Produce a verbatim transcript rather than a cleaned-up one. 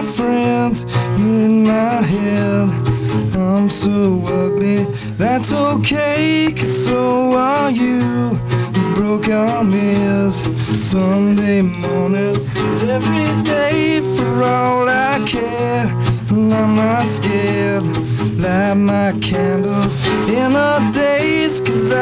my friends, you're in my head. I'm so ugly, that's okay, 'cause so are you. We broke our mirrors Sunday morning, 'cause every day for all I care. And I'm not scared, light my candles in our days, 'cause